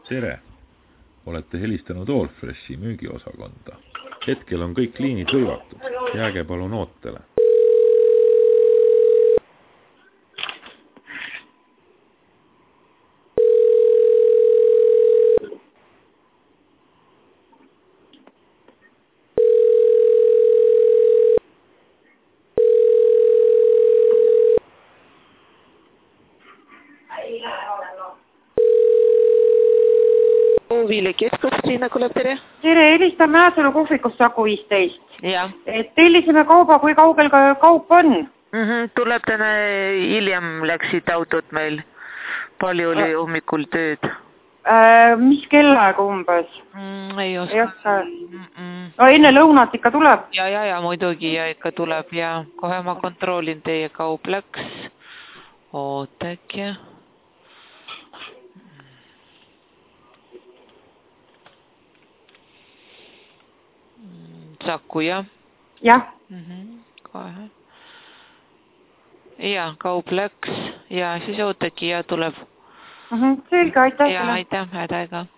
Tere! Olete helistanud Allfreshi müügiosakonda. Hetkel on kõik liinid hõivatud. Jääge palun ootele. Viile keskus, Liina Kuleb, tere. Tere, helistan Mäesalu kohvikust Saku 15. Ja. Tellisime kauba, kui kaugel ka kaup on? Tuleb täna hiljem läksid autod meil. Palju oli hommikul tööd. Mis kellaeg umbes? Ei oska. No enne lõunat ikka tuleb? Ja, muidugi ja ikka tuleb ja kohe ma kontrollin teie kaup läks. Ootake. Saku, jah? Jah. Kohe. Ja, kaup läks ja siis ootaki ja tuleb. Selge, aitäh. Ja, aitäh, hädaga.